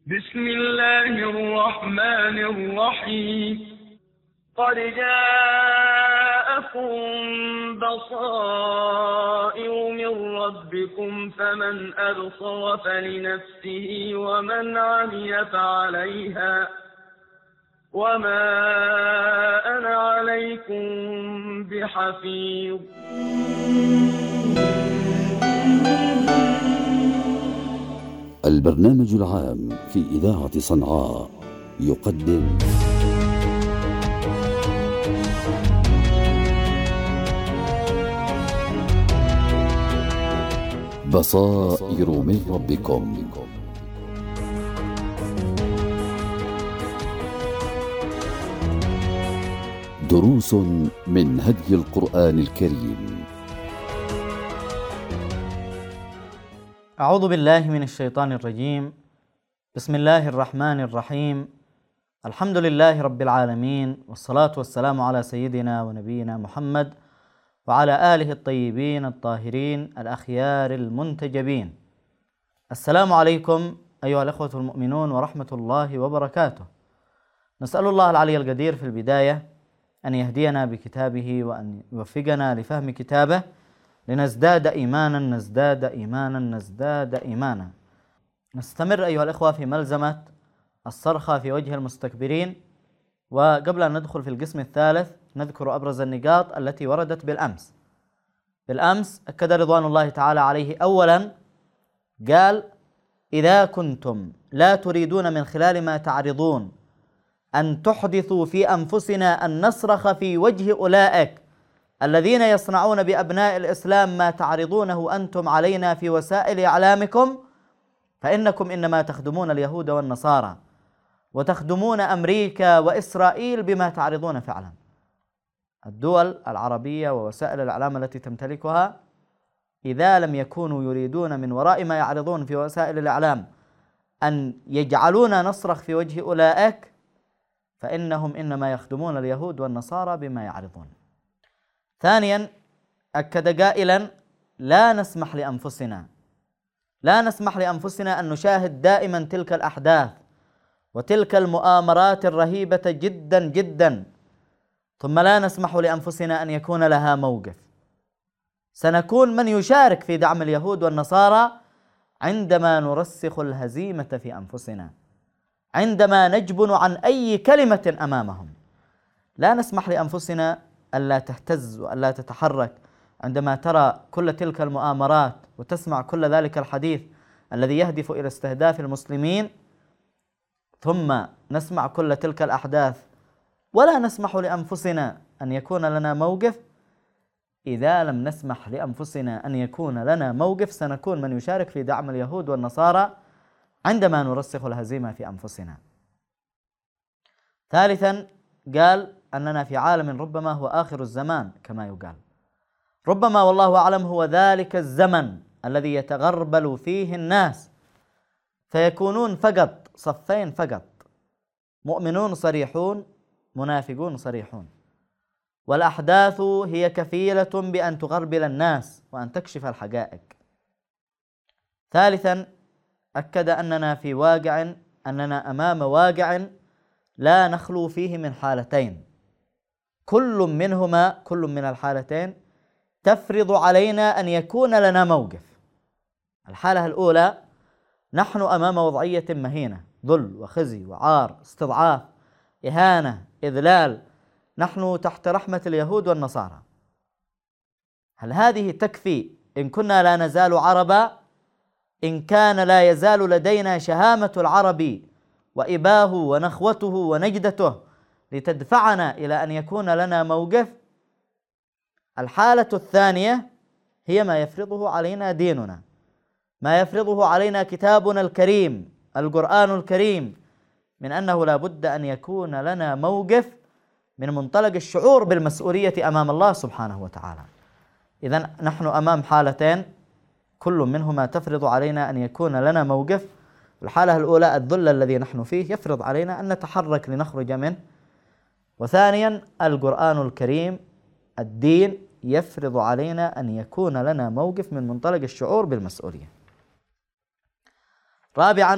بسم الله الرحمن الرحيم. قد جاءكم بصائر من ربكم فمن أبصر فلنفسه ومن عمي فعليها وما أنا عليكم بحفيظ. البرنامج العام في إذاعة صنعاء يقدم بصائر من ربكم. دروس من هدي القرآن الكريم. أعوذ بالله من الشيطان الرجيم. بسم الله الرحمن الرحيم. الحمد لله رب العالمين، والصلاة والسلام على سيدنا ونبينا محمد وعلى آله الطيبين الطاهرين الأخيار المنتجبين. السلام عليكم أيها الأخوة المؤمنون ورحمة الله وبركاته. نسأل الله العلي القدير في البداية أن يهدينا بكتابه وأن يوفقنا لفهم كتابه لنزداد إيمانا نزداد إيمانا. نستمر أيها الأخوة في ملزمة الصرخة في وجه المستكبرين، وقبل أن ندخل في القسم الثالث نذكر أبرز النقاط التي وردت بالأمس أكد رضوان الله تعالى عليه أولا، قال: إذا كنتم لا تريدون من خلال ما تعرضون أن تحدثوا في أنفسنا أن نصرخ في وجه أولئك الذين يصنعون بأبناء الإسلام ما تعرضونه أنتم علينا في وسائل إعلامكم، فإنكم إنما تخدمون اليهود والنصارى وتخدمون أمريكا وإسرائيل بما تعرضون فعلا. الدول العربية ووسائل الإعلام التي تمتلكها إذا لم يكونوا يريدون من وراء ما يعرضون في وسائل الإعلام أن يجعلونا نصرخ في وجه أولئك، فإنهم إنما يخدمون اليهود والنصارى بما يعرضون. ثانيا أكد قائلا: لا نسمح لأنفسنا أن نشاهد دائما تلك الأحداث وتلك المؤامرات الرهيبة جدا جدا، ثم لا نسمح لأنفسنا أن يكون لها موقف. سنكون من يشارك في دعم اليهود والنصارى عندما نرسخ الهزيمة في أنفسنا، عندما نجبن عن أي كلمة أمامهم. لا نسمح لأنفسنا ألا تهتز وألا تتحرك عندما ترى كل تلك المؤامرات وتسمع كل ذلك الحديث الذي يهدف إلى استهداف المسلمين، ثم نسمع كل تلك الأحداث ولا نسمح لأنفسنا أن يكون لنا موقف. إذا لم نسمح لأنفسنا أن يكون لنا موقف سنكون من يشارك في دعم اليهود والنصارى عندما نرسخ الهزيمة في أنفسنا. ثالثا قال أننا في عالم ربما هو آخر الزمان كما يقال، ربما والله أعلم هو ذلك الزمن الذي يتغربل فيه الناس فيكونون فقط صفين فقط، مؤمنون صريحون منافقون صريحون، والأحداث هي كفيلة بأن تغربل الناس وأن تكشف الحقائق. ثالثا أكد أننا أمام واقع لا نخلو فيه من حالتين، كل من الحالتين تفرض علينا أن يكون لنا موقف. الحالة الأولى: نحن أمام وضعية مهينة، ذل وخزي وعار، استضعاف، إهانة، إذلال، نحن تحت رحمة اليهود والنصارى. هل هذه تكفي إن كنا لا نزال عربا؟ إن كان لا يزال لدينا شهامة العرب وإباه ونخوته ونجدته لتدفعنا إلى أن يكون لنا موقف؟ الحالة الثانية هي ما يفرضه علينا ديننا، ما يفرضه علينا كتابنا الكريم القرآن الكريم، من أنه لا بد أن يكون لنا موقف من منطلق الشعور بالمسؤولية أمام الله سبحانه وتعالى. إذن نحن أمام حالتين كل منهما تفرض علينا أن يكون لنا موقف. الحالة الأولى الذل الذي نحن فيه يفرض علينا أن نتحرك لنخرج منه، وثانيا القرآن الكريم الدين يفرض علينا أن يكون لنا موقف من منطلق الشعور بالمسؤولية. رابعا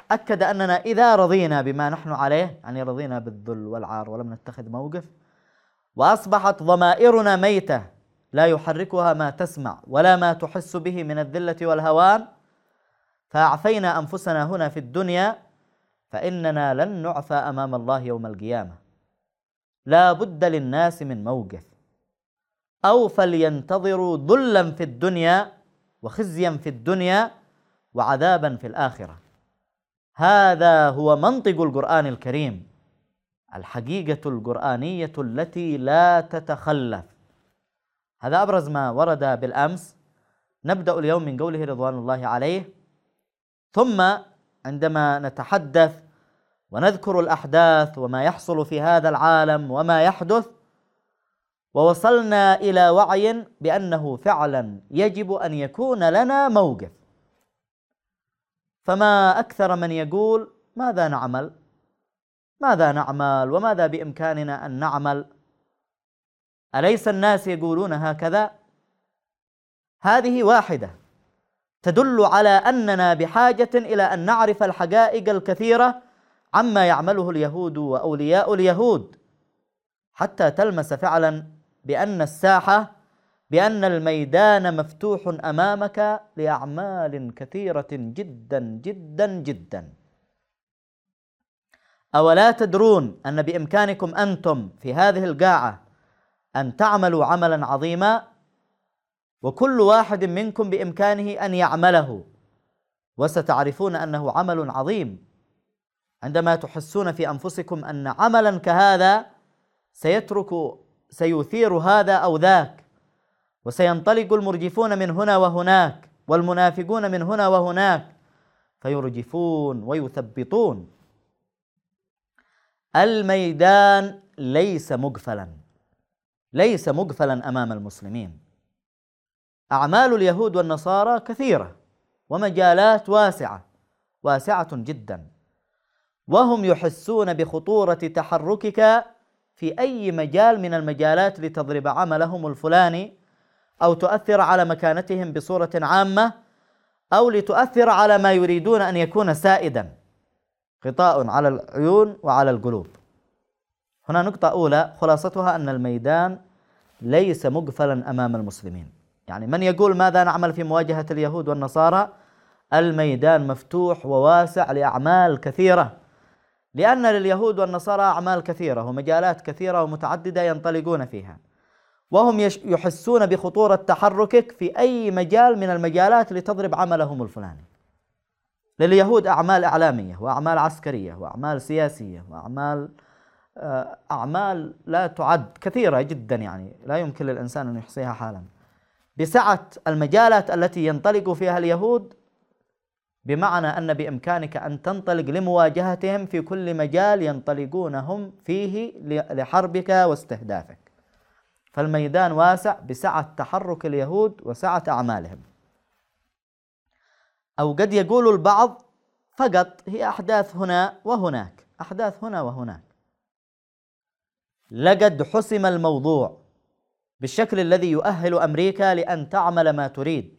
أكد أننا إذا رضينا بما نحن عليه، يعني رضينا بالذل والعار ولم نتخذ موقف، وأصبحت ضمائرنا ميتة لا يحركها ما تسمع ولا ما تحس به من الذلة والهوان، فأعفينا أنفسنا هنا في الدنيا، فإننا لن نعفى أمام الله يوم القيامة. لا بد للناس من موقف، أو فلينتظروا ذلا في الدنيا وخزيا في الدنيا وعذابا في الآخرة. هذا هو منطق القرآن الكريم، الحقيقة القرآنية التي لا تتخلف. هذا أبرز ما ورد بالأمس. نبدأ اليوم من قوله رضوان الله عليه، ثم عندما نتحدث ونذكر الأحداث وما يحصل في هذا العالم وما يحدث، ووصلنا إلى وعي بأنه فعلا يجب أن يكون لنا موقف. فما أكثر من يقول ماذا نعمل؟ ماذا نعمل وماذا بإمكاننا أن نعمل؟ أليس الناس يقولون هكذا؟ هذه واحدة تدل على أننا بحاجة إلى أن نعرف الحقائق الكثيرة عما يعمله اليهود وأولياء اليهود، حتى تلمس فعلا بأن الساحة، بأن الميدان مفتوح أمامك لأعمال كثيرة جدا جدا جدا. أولا تدرون أن بإمكانكم أنتم في هذه القاعة أن تعملوا عملا عظيما، وكل واحد منكم بإمكانه أن يعمله، وستعرفون أنه عمل عظيم عندما تحسون في أنفسكم أن عملا كهذا سيثير هذا أو ذاك، وسينطلق المرجفون من هنا وهناك والمنافقون من هنا وهناك فيرجفون ويثبطون. الميدان ليس مغفلا أمام المسلمين. أعمال اليهود والنصارى كثيرة ومجالات واسعة جدا، وهم يحسون بخطورة تحركك في أي مجال من المجالات لتضرب عملهم الفلاني، أو تؤثر على مكانتهم بصورة عامة، أو لتؤثر على ما يريدون أن يكون سائدا، غطاء على العيون وعلى القلوب. هنا نقطة أولى خلاصتها أن الميدان ليس مغفلا أمام المسلمين. يعني من يقول ماذا نعمل في مواجهة اليهود والنصارى، الميدان مفتوح وواسع لأعمال كثيرة، لأن لليهود والنصارى أعمال كثيرة ومجالات كثيرة ومتعددة ينطلقون فيها، وهم يحسون بخطورة تحركك في أي مجال من المجالات لتضرب عملهم الفلاني. لليهود أعمال إعلامية وأعمال عسكرية وأعمال سياسية وأعمال لا تعد، كثيرة جدا، يعني لا يمكن للإنسان أن يحصيها حالا. بسعة المجالات التي ينطلق فيها اليهود، بمعنى أن بإمكانك أن تنطلق لمواجهتهم في كل مجال ينطلقون هم فيه لحربك واستهدافك. فالميدان واسع بسعة تحرك اليهود وسعة أعمالهم. أو قد يقول البعض فقط هي أحداث هنا وهناك، أحداث هنا وهناك. لقد حسم الموضوع بالشكل الذي يؤهل أمريكا لأن تعمل ما تريد،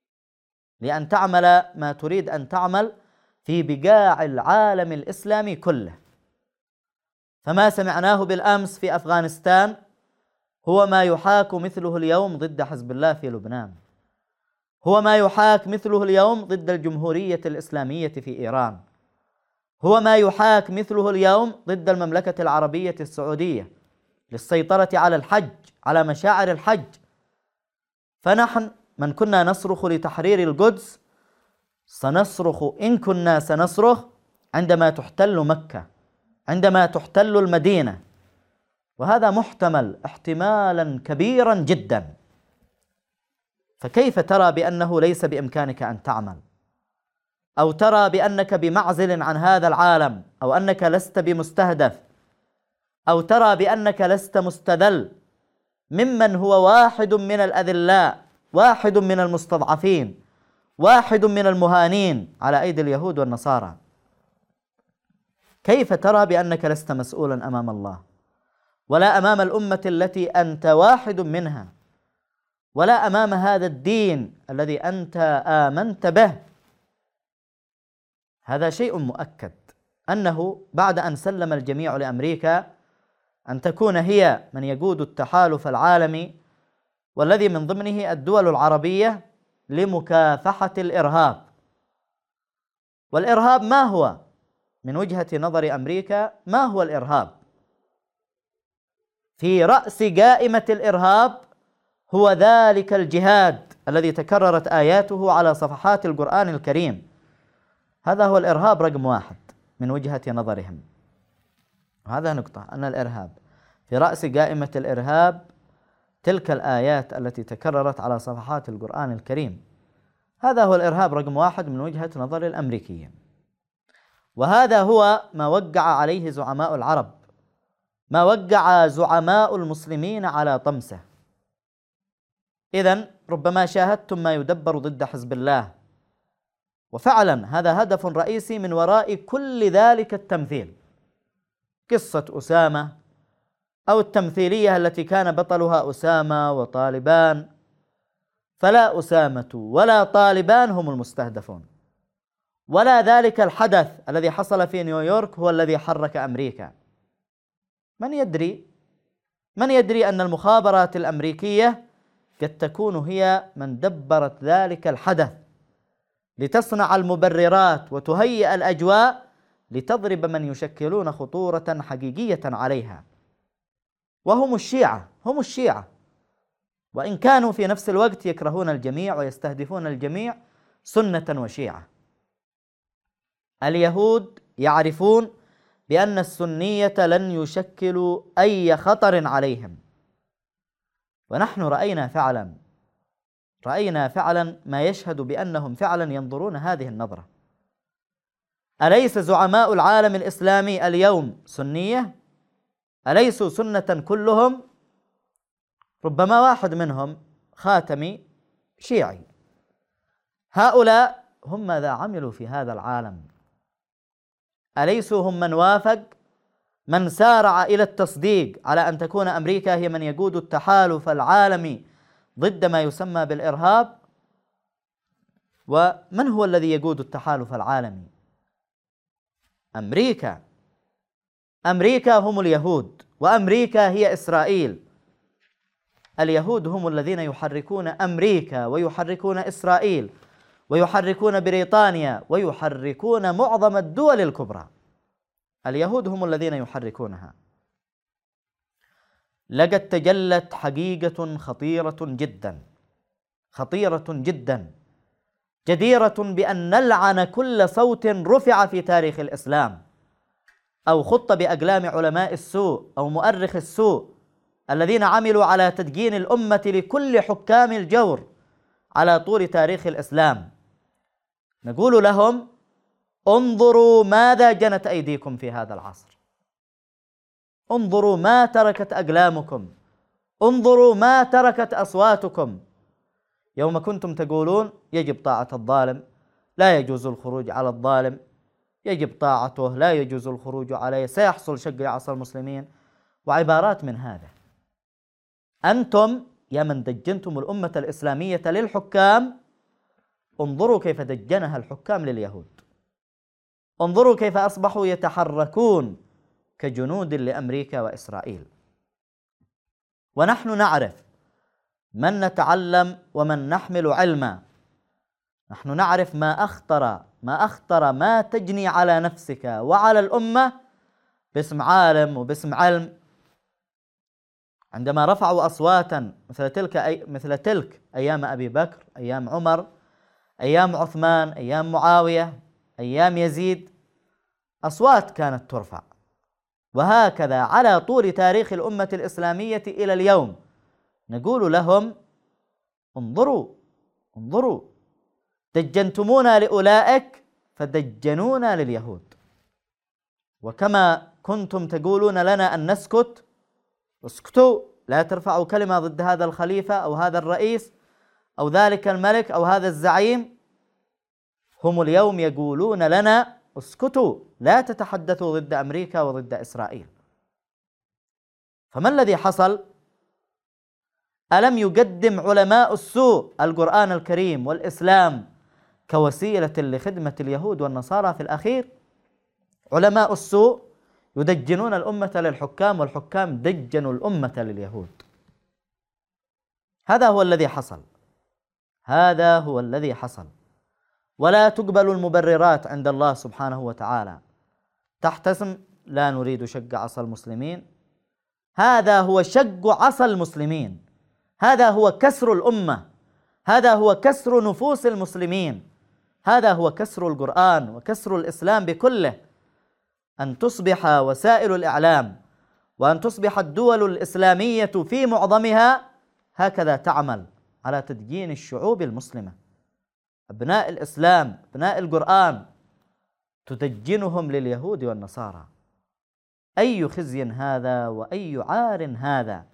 أن تعمل في بقاع العالم الإسلامي كله. فما سمعناه بالأمس في أفغانستان هو ما يحاك مثله اليوم ضد حزب الله في لبنان، هو ما يحاك مثله اليوم ضد الجمهورية الإسلامية في إيران، هو ما يحاك مثله اليوم ضد المملكة العربية السعودية للسيطرة على الحج، على مشاعر الحج. فنحن من كنا نصرخ لتحرير القدس سنصرخ، إن كنا سنصرخ، عندما تحتل مكة، عندما تحتل المدينة، وهذا محتمل احتمالا كبيرا جدا. فكيف ترى بأنه ليس بإمكانك أن تعمل، أو ترى بأنك بمعزل عن هذا العالم، أو أنك لست بمستهدف، أو ترى بأنك لست مستذل ممن هو واحد من الأذلاء، واحد من المستضعفين، واحد من المهانين على أيدي اليهود والنصارى؟ كيف ترى بأنك لست مسؤولا أمام الله، ولا أمام الأمة التي أنت واحد منها، ولا أمام هذا الدين الذي أنت آمنت به؟ هذا شيء مؤكد، أنه بعد أن سلم الجميع لأمريكا أن تكون هي من يقود التحالف العالمي والذي من ضمنه الدول العربية لمكافحة الإرهاب. والإرهاب ما هو؟ من وجهة نظر أمريكا ما هو الإرهاب؟ في رأس قائمة الإرهاب هو ذلك الجهاد الذي تكررت آياته على صفحات القرآن الكريم. هذا هو الإرهاب رقم 1 من وجهة نظرهم. هذا نقطة، أن الإرهاب في رأس قائمة الإرهاب تلك الآيات التي تكررت على صفحات القرآن الكريم. هذا هو الإرهاب رقم 1 من وجهة نظر الأمريكيين، وهذا هو ما وقع عليه زعماء العرب، ما وقع زعماء المسلمين على طمسه. إذن ربما شاهدتم ما يدبر ضد حزب الله، وفعلا هذا هدف رئيسي من وراء كل ذلك التمثيل. قصة أسامة أو التمثيلية التي كان بطلها أسامة وطالبان، فلا أسامة ولا طالبان هم المستهدفون، ولا ذلك الحدث الذي حصل في نيويورك هو الذي حرك أمريكا. من يدري أن المخابرات الأمريكية قد تكون هي من دبرت ذلك الحدث لتصنع المبررات وتهيئ الأجواء لتضرب من يشكلون خطورة حقيقية عليها، وهم الشيعة. هم الشيعة، وإن كانوا في نفس الوقت يكرهون الجميع ويستهدفون الجميع سنة وشيعة. اليهود يعرفون بأن السنية لن يشكلوا أي خطر عليهم، ونحن رأينا فعلا ما يشهد بأنهم فعلا ينظرون هذه النظرة. أليس زعماء العالم الإسلامي اليوم سنية؟ أليسوا سنة كلهم؟ ربما واحد منهم خاتمي شيعي. هؤلاء هم ماذا عملوا في هذا العالم؟ أليسوا هم من وافق، من سارع إلى التصديق على أن تكون أمريكا هي من يقود التحالف العالمي ضد ما يسمى بالإرهاب؟ ومن هو الذي يقود التحالف العالمي؟ أمريكا هم اليهود، وأمريكا هي إسرائيل. اليهود هم الذين يحركون أمريكا ويحركون إسرائيل ويحركون بريطانيا ويحركون معظم الدول الكبرى. اليهود هم الذين يحركونها. لقد تجلت حقيقة خطيرة جدا جديرة بأن نلعن كل صوت رفع في تاريخ الإسلام أو خط بأقلام علماء السوء أو مؤرخ السوء الذين عملوا على تدجين الأمة لكل حكام الجور على طول تاريخ الإسلام. نقول لهم: انظروا ماذا جنت أيديكم في هذا العصر، انظروا ما تركت أقلامكم، انظروا ما تركت أصواتكم. يوم كنتم تقولون يجب طاعة الظالم، لا يجوز الخروج على الظالم، يجب طاعته، لا يجوز الخروج عليه، سيحصل شق عصا المسلمين، وعبارات من هذا. أنتم يا من دجنتم الأمة الإسلامية للحكام، انظروا كيف دجنها الحكام لليهود، انظروا كيف أصبحوا يتحركون كجنود لأمريكا وإسرائيل. ونحن نعرف من نتعلم ومن نحمل علما، نحن نعرف ما أخطر ما تجني على نفسك وعلى الأمة باسم عالم وباسم علم. عندما رفعوا أصواتا مثل تلك أيام أبي بكر، أيام عمر، أيام عثمان، أيام معاوية، أيام يزيد، أصوات كانت ترفع. وهكذا على طول تاريخ الأمة الإسلامية إلى اليوم نقول لهم: انظروا دجنتمونا لأولئك فدجنونا لليهود. وكما كنتم تقولون لنا أن نسكت، اسكتوا، لا ترفعوا كلمة ضد هذا الخليفة أو هذا الرئيس أو ذلك الملك أو هذا الزعيم. هم اليوم يقولون لنا: اسكتوا، لا تتحدثوا ضد أمريكا وضد إسرائيل. فما الذي حصل؟ ألم يقدم علماء السوء القرآن الكريم والإسلام كوسيلة لخدمة اليهود والنصارى في الأخير. علماء السوء يدجنون الأمة للحكام، والحكام دجنوا الأمة لليهود. هذا هو الذي حصل، هذا هو الذي حصل. ولا تقبل المبررات عند الله سبحانه وتعالى تحت اسم لا نريد شق عصا المسلمين. هذا هو شق عصا المسلمين، هذا هو كسر الأمة، هذا هو كسر نفوس المسلمين، هذا هو كسر القرآن وكسر الإسلام بكله. أن تصبح وسائل الإعلام وأن تصبح الدول الإسلامية في معظمها هكذا تعمل على تدجين الشعوب المسلمة. أبناء الإسلام، أبناء القرآن، تدجنهم لليهود والنصارى. أي خزي هذا وأي عار هذا.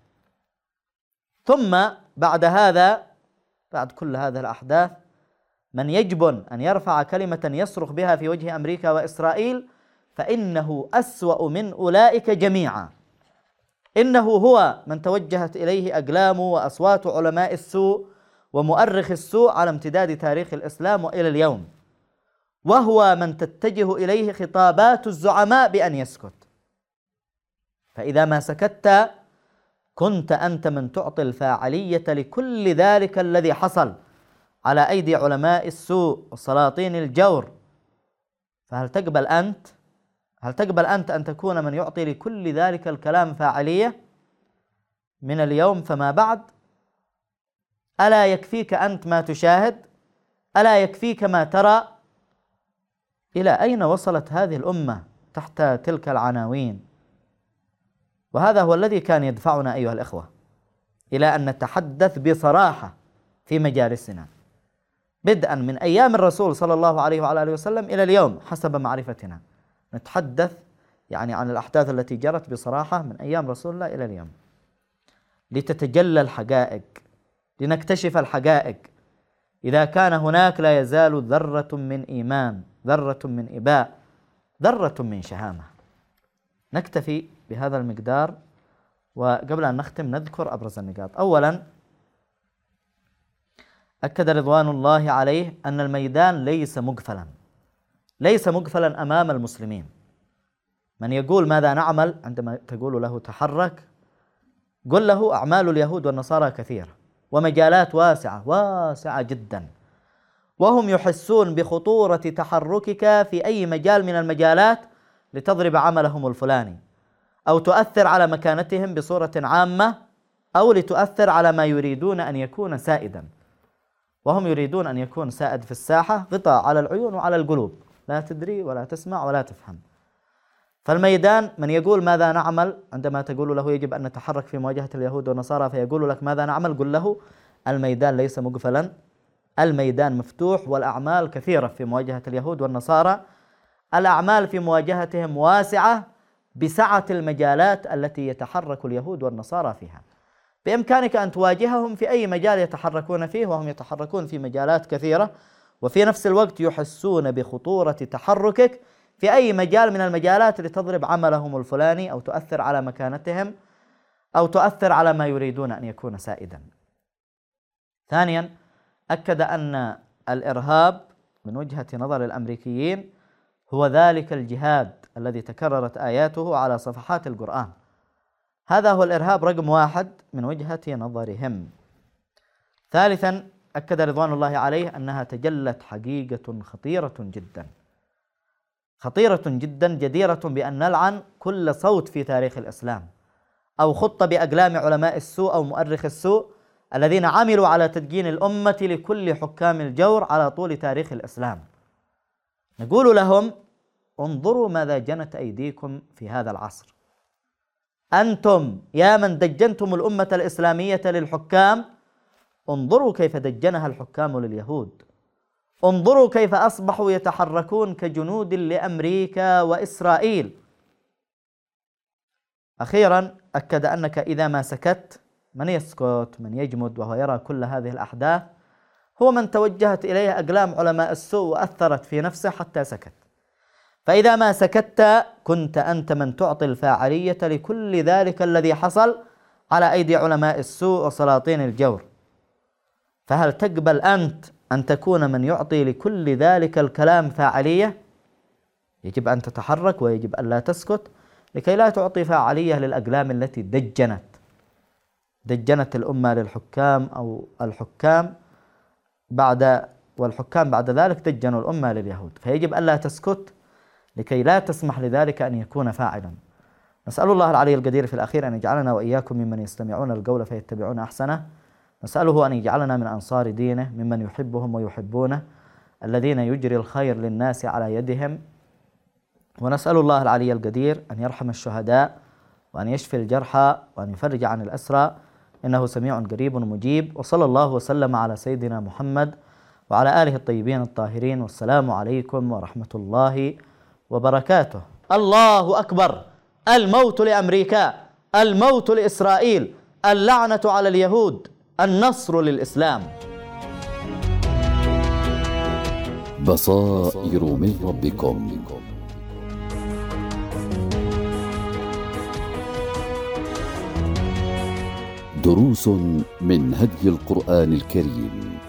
ثم بعد هذا، بعد كل هذه الأحداث، من يجبن أن يرفع كلمة يصرخ بها في وجه أمريكا وإسرائيل فإنه أسوأ من أولئك جميعا. إنه هو من توجهت إليه أقلام وأصوات علماء السوء ومؤرخ السوء على امتداد تاريخ الإسلام وإلى اليوم، وهو من تتجه إليه خطابات الزعماء بأن يسكت. فإذا ما سكت كنت أنت من تعطي الفاعلية لكل ذلك الذي حصل على أيدي علماء السوء وسلاطين الجور. فهل تقبل أنت؟ هل تقبل أنت أن تكون من يعطي لكل ذلك الكلام فاعلية من اليوم فما بعد؟ ألا يكفيك أنت ما تشاهد؟ ألا يكفيك ما ترى؟ إلى أين وصلت هذه الأمة تحت تلك العناوين؟ وهذا هو الذي كان يدفعنا أيها الإخوة إلى أن نتحدث بصراحة في مجالسنا، بدءا من أيام الرسول صلى الله عليه وعلى آله وسلم إلى اليوم حسب معرفتنا. نتحدث يعني عن الأحداث التي جرت بصراحة من أيام رسول الله إلى اليوم، لتتجلى الحقائق، لنكتشف الحقائق. إذا كان هناك لا يزال ذرة من إيمان، ذرة من إباء، ذرة من شهامة. نكتفي بهذا المقدار، وقبل أن نختم نذكر أبرز النقاط. أولا، أكد رضوان الله عليه أن الميدان ليس مقفلا، ليس مقفلا أمام المسلمين. من يقول ماذا نعمل عندما تقول له تحرك، قل له أعمال اليهود والنصارى كثيرة ومجالات واسعة جدا، وهم يحسون بخطورة تحركك في أي مجال من المجالات لتضرب عملهم الفلاني، أو تؤثر على مكانتهم بصورة عامة، أو لتؤثر على ما يريدون أن يكون سائدا. وهم يريدون أن يكون سائد في الساحة غطاء على العيون وعلى القلوب، لا تدري ولا تسمع ولا تفهم. فالميدان، من يقول ماذا نعمل عندما تقول له يجب أن نتحرك في مواجهة اليهود والنصارى فيقول لك ماذا نعمل، قل له الميدان ليس مقفلا، الميدان مفتوح، والأعمال كثيرة في مواجهة اليهود والنصارى. الأعمال في مواجهتهم واسعة بسعة المجالات التي يتحرك اليهود والنصارى فيها. بإمكانك أن تواجههم في أي مجال يتحركون فيه، وهم يتحركون في مجالات كثيرة، وفي نفس الوقت يحسون بخطورة تحركك في أي مجال من المجالات لتضرب عملهم الفلاني، أو تؤثر على مكانتهم، أو تؤثر على ما يريدون أن يكون سائدا. ثانيا، أكد أن الإرهاب من وجهة نظر الأمريكيين هو ذلك الجهاد الذي تكررت آياته على صفحات القرآن. هذا هو الإرهاب رقم 1 من وجهة نظرهم. ثالثا، أكد رضوان الله عليه أنها تجلت حقيقة خطيرة جدا، خطيرة جدا، جديرة بأن نلعن كل صوت في تاريخ الإسلام أو خط بأقلام علماء السوء أو مؤرخ السوء الذين عملوا على تدجين الأمة لكل حكام الجور على طول تاريخ الإسلام. نقول لهم انظروا ماذا جنت أيديكم في هذا العصر. أنتم يا من دجنتم الأمة الإسلامية للحكام، انظروا كيف دجنها الحكام لليهود. انظروا كيف أصبحوا يتحركون كجنود لأمريكا وإسرائيل. أخيرا، أكد أنك إذا ما سكت، من يسكت، من يجمد وهو يرى كل هذه الأحداث، هو من توجهت إليه أقلام علماء السوء وأثرت في نفسه حتى سكت. فإذا ما سكت كنت أنت من تعطي الفاعلية لكل ذلك الذي حصل على أيدي علماء السوء وسلاطين الجور. فهل تقبل أنت أن تكون من يعطي لكل ذلك الكلام فاعلية، يجب أن تتحرك ويجب أن لا تسكت لكي لا تعطي فاعلية للأقلام التي دجنت الأمة للحكام أو الحكام والحكام بعد ذلك دجنوا الأمة لليهود. فيجب أن لا تسكت لكي لا تسمح لذلك أن يكون فاعلا. نسأل الله العلي القدير في الأخير أن يجعلنا وإياكم ممن يستمعون القول فيتبعون أحسنه. نسأله أن يجعلنا من أنصار دينه ممن يحبهم ويحبونه الذين يجري الخير للناس على يدهم. ونسأل الله العلي القدير أن يرحم الشهداء وأن يشفي الجرحى وأن يفرج عن الأسرى، إنه سميع قريب مجيب. وصلى الله وسلم على سيدنا محمد وعلى آله الطيبين الطاهرين، والسلام عليكم ورحمة الله وبركاته. الله أكبر. الموت لأمريكا، الموت لإسرائيل، اللعنة على اليهود، النصر للإسلام. بصائر من ربكم. دروس من هدي القرآن الكريم.